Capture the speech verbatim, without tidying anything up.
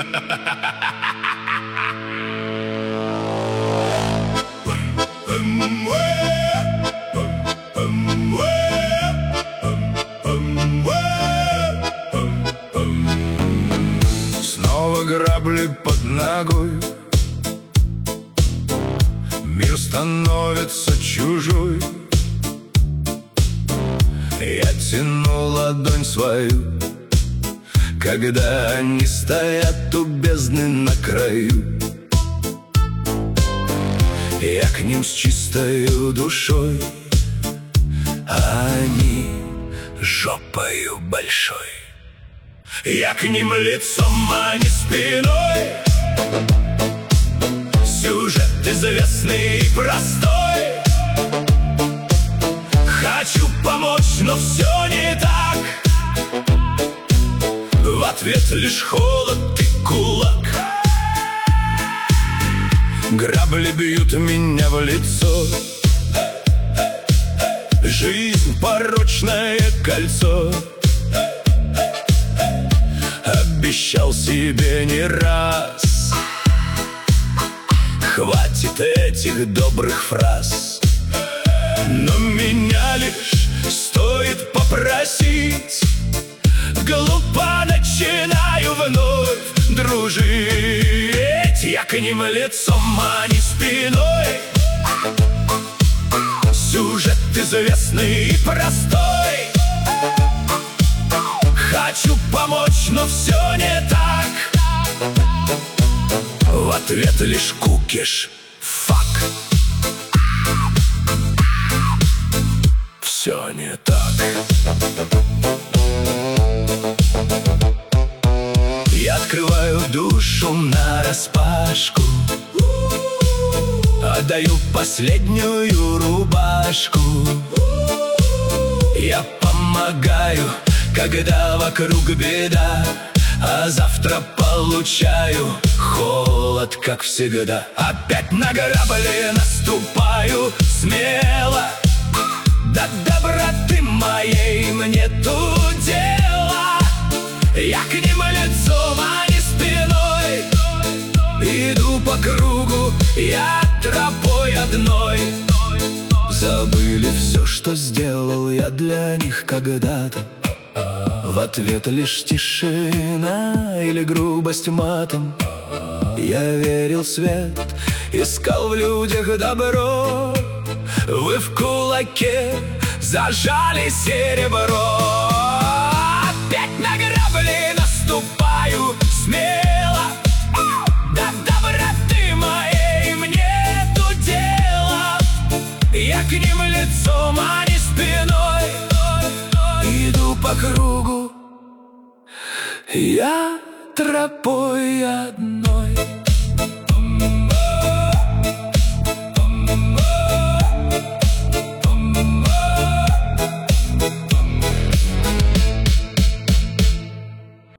Снова грабли под ногой, мир становится чужой. Я тяну ладонь свою, когда они стоят у бездны на краю. Я к ним с чистою душой, а они жопою большой. Я к ним лицом, а не спиной. Сюжет известный и простой. Хочу помочь, но все не так. В ответ лишь холод и кулак. Грабли бьют меня в лицо. Жизнь — порочное кольцо. Обещал себе не раз: хватит этих добрых фраз. Но меня лишь стоит попросить, глупо начинаю вновь дружить. Я к ним лицом, а не спиной. Сюжет известный и простой. Хочу помочь, но все не так. В ответ лишь кукиш, фак. Все не так. Я открываю душу нараспашку, отдаю последнюю рубашку. Я помогаю, когда вокруг беда, а завтра получаю холод, как всегда. Опять на грабли наступаю смело. До доброты моей мне тут дело. Я к ним лицом, а не спиной. Иду по кругу, я тропой одной. Забыли все, что сделал я для них когда-то. В ответ лишь тишина или грубость матом. Я верил в свет, искал в людях добро. Вы в кулаке зажали серебро. Опять на грабли наступаю смело. До доброты моей мне тут дело. Я к ним лицом, а не спиной. Иду по кругу, я тропой одной.